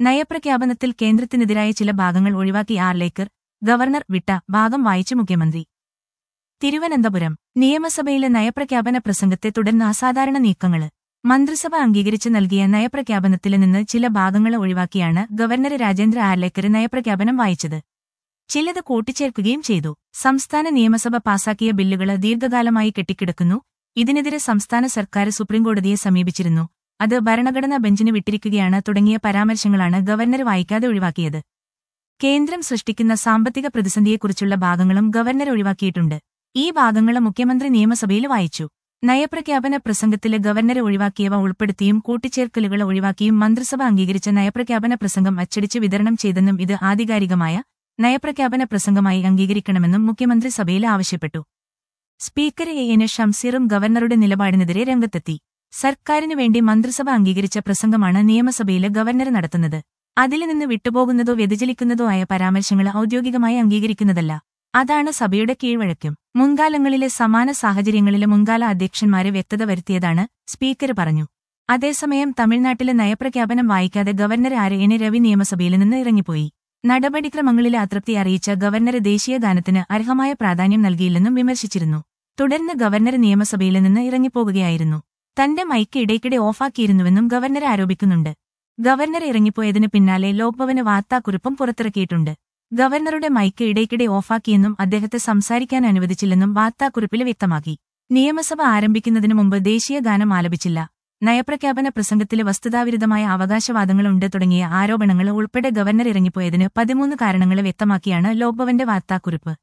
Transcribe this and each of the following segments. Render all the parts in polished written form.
നയപ്രഖ്യാപനത്തിൽ കേന്ദ്രത്തിനെതിരായ ചില ഭാഗങ്ങൾ ഒഴിവാക്കി ആർലേക്കർ, ഗവർണർ വിട്ട ഭാഗം വായിച്ച് മുഖ്യമന്ത്രി. തിരുവനന്തപുരം നിയമസഭയിലെ നയപ്രഖ്യാപന പ്രസംഗത്തെ തുടർന്ന് അസാധാരണ നീക്കങ്ങള്. മന്ത്രിസഭ അംഗീകരിച്ച് നൽകിയ നയപ്രഖ്യാപനത്തില് നിന്ന് ചില ഭാഗങ്ങൾ ഒഴിവാക്കിയാണ് ഗവർണർ രാജേന്ദ്ര ആർലേക്കർ നയപ്രഖ്യാപനം വായിച്ചത്. ചിലത് കൂട്ടിച്ചേർക്കുകയും ചെയ്തു. സംസ്ഥാന നിയമസഭ പാസാക്കിയ ബില്ലുകള് ദീർഘകാലമായി കെട്ടിക്കിടക്കുന്നു. ഇതിനെതിരെ സംസ്ഥാന സർക്കാർ സുപ്രീംകോടതിയെ സമീപിച്ചിരുന്നു. അത് ഭരണഘടനാ ബെഞ്ചിന് വിട്ടിരിക്കുകയാണ് തുടങ്ങിയ പരാമർശങ്ങളാണ് ഗവർണർ വായിക്കാതെ ഒഴിവാക്കിയത്. കേന്ദ്രം സൃഷ്ടിക്കുന്ന സാമ്പത്തിക പ്രതിസന്ധിയെക്കുറിച്ചുള്ള ഭാഗങ്ങളും ഗവർണർ ഒഴിവാക്കിയിട്ടുണ്ട്. ഈ ഭാഗങ്ങള് മുഖ്യമന്ത്രി നിയമസഭയിൽ വായിച്ചു. നയപ്രഖ്യാപന പ്രസംഗത്തില് ഗവർണർ ഒഴിവാക്കിയവ ഉൾപ്പെടുത്തിയും കൂട്ടിച്ചേർക്കലുകൾ ഒഴിവാക്കിയും മന്ത്രിസഭ അംഗീകരിച്ച നയപ്രഖ്യാപന പ്രസംഗം അച്ചടിച്ച് വിതരണം ചെയ്തെന്നും ഇത് ആധികാരികമായ നയപ്രഖ്യാപന പ്രസംഗമായി അംഗീകരിക്കണമെന്നും മുഖ്യമന്ത്രി സഭയിൽ ആവശ്യപ്പെട്ടു. സ്പീക്കർ എൻ ഷംസീറും ഗവർണറുടെ നിലപാടിനെതിരെ രംഗത്തെത്തി. സർക്കാരിനു വേണ്ടി മന്ത്രിസഭ അംഗീകരിച്ച പ്രസംഗമാണ് നിയമസഭയില് ഗവർണർ നടത്തുന്നത്. അതില് നിന്ന് വിട്ടുപോകുന്നതോ വ്യതിചലിക്കുന്നതോ ആയ പരാമർശങ്ങൾ ഔദ്യോഗികമായി അംഗീകരിക്കുന്നതല്ല. അതാണ് സഭയുടെ കീഴ്വഴക്കം. മുൻകാലങ്ങളിലെ സമാന സാഹചര്യങ്ങളിലെ മുൻകാല അധ്യക്ഷന്മാരെ വ്യക്തത വരുത്തിയതാണ് സ്പീക്കർ പറഞ്ഞു. അതേസമയം തമിഴ്നാട്ടിലെ നയപ്രഖ്യാപനം വായിക്കാതെ ഗവർണർ എൻ രവി നിയമസഭയിൽ നിന്ന് ഇറങ്ങിപ്പോയി. നടപടിക്രമങ്ങളിലെ അതൃപ്തി അറിയിച്ച ഗവർണർ ദേശീയഗാനത്തിന് അർഹമായ പ്രാധാന്യം നൽകിയില്ലെന്നും വിമർശിച്ചിരുന്നു. തുടർന്ന് ഗവർണർ നിയമസഭയിൽ നിന്ന് ഇറങ്ങിപ്പോകുകയായിരുന്നു. തന്റെ മൈക്ക് ഇടയ്ക്കിടെ ഓഫാക്കിയിരുന്നുവെന്നും ഗവർണർ ആരോപിക്കുന്നുണ്ട്. ഗവർണർ ഇറങ്ങിപ്പോയതിന് പിന്നാലെ ലോക്ഭവന് വാർത്താക്കുറിപ്പും പുറത്തിറക്കിയിട്ടുണ്ട്. ഗവർണറുടെ മൈക്ക് ഇടയ്ക്കിടെ ഓഫാക്കിയെന്നും അദ്ദേഹത്തെ സംസാരിക്കാൻ അനുവദിച്ചില്ലെന്നും വാർത്താക്കുറിപ്പിൽ വ്യക്തമാക്കി. നിയമസഭ ആരംഭിക്കുന്നതിനു മുമ്പ് ദേശീയഗാനം ആലപിച്ചില്ല. നയപ്രഖ്യാപന പ്രസംഗത്തില് വസ്തുതാവിരുദ്ധമായ അവകാശവാദങ്ങളുണ്ട് തുടങ്ങിയ ആരോപണങ്ങൾ ഉൾപ്പെടെ ഗവർണർ ഇറങ്ങിപ്പോയതിന് 13 കാരണങ്ങൾ വ്യക്തമാക്കിയാണ് ലോക്ഭവന്റെ വാർത്താക്കുറിപ്പ്.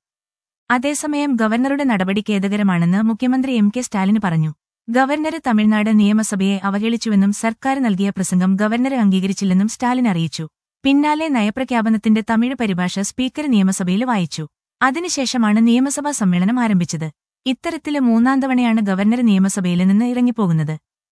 അതേസമയം ഗവർണറുടെ നടപടി ഖേദകരമാണെന്ന് മുഖ്യമന്ത്രി കെ സ്റ്റാലിന് പറഞ്ഞു. ഗവർണർ തമിഴ്നാട് നിയമസഭയെ അവഹേളിച്ചുവെന്നും സർക്കാർ നൽകിയ പ്രസംഗം ഗവർണർ അംഗീകരിച്ചില്ലെന്നും സ്റ്റാലിൻ അറിയിച്ചു. പിന്നാലെ നയപ്രഖ്യാപനത്തിന്റെ തമിഴ് പരിഭാഷ സ്പീക്കർ നിയമസഭയിൽ വായിച്ചു. അതിനുശേഷമാണ് നിയമസഭാ സമ്മേളനം ആരംഭിച്ചത്. ഇത്തരത്തില് 3ാം തവണയാണ് ഗവർണർ നിയമസഭയിൽ നിന്ന് ഇറങ്ങിപ്പോകുന്നത്.